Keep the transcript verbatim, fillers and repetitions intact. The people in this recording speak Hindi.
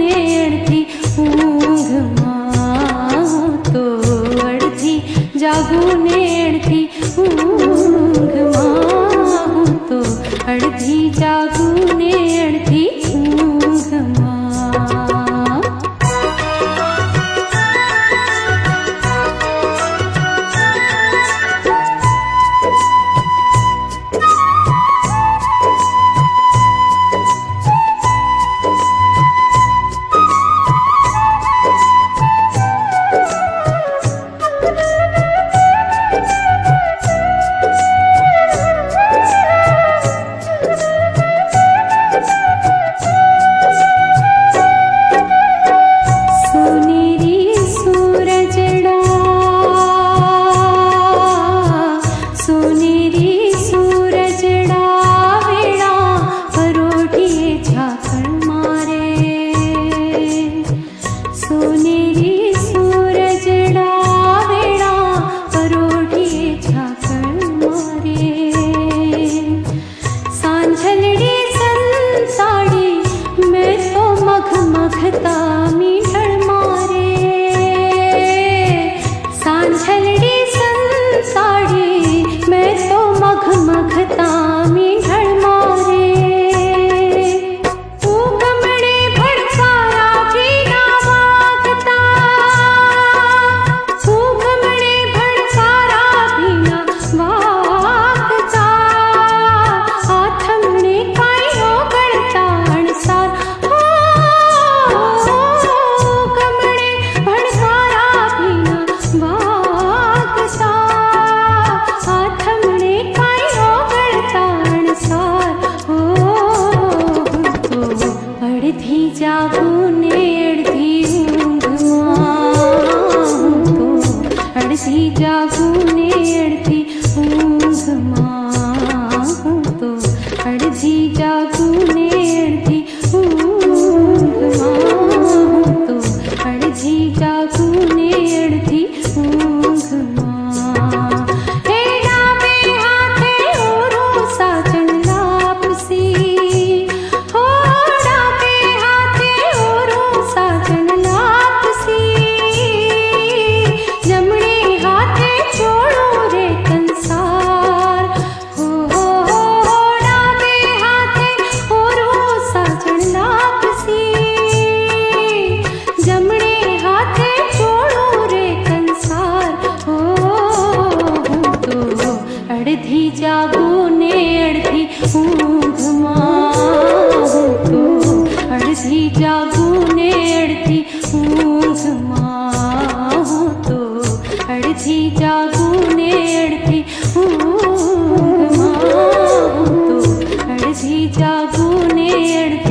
ने अड़धी ऊंघ मां तो अड़धी जागू ने अड़धी ऊंघ मां तो अड़धी जागू ने अड़धी ऊंघ मां। जागू ने अड़धी ऊंघ मां तो अड़धी जागू ने अड़धी ऊंघ मां तो अड़धी जागू ने अड़धी ऊंघ मां तो अड़धी जागू ने अड़धी ऊंघ मां। हे डाबे हाथे ओरो साजन लापसी हो डाबे हाथे ओरो साजन लापसी जमणे हाथे छोड़ो रे कंसार हो हो हो डाबे हाथे ओरो साजन लापसी जमणे हाथे छोड़ो रे कंसार हो तो अड़धी जागू ने अड़धी ऊंघ मां तो अड़धी जागू ने अड़धी ऊंघ मां तो अड़धी जागू ने अड़धी ऊंघ मां तो अड़धी जागू ने अड़धी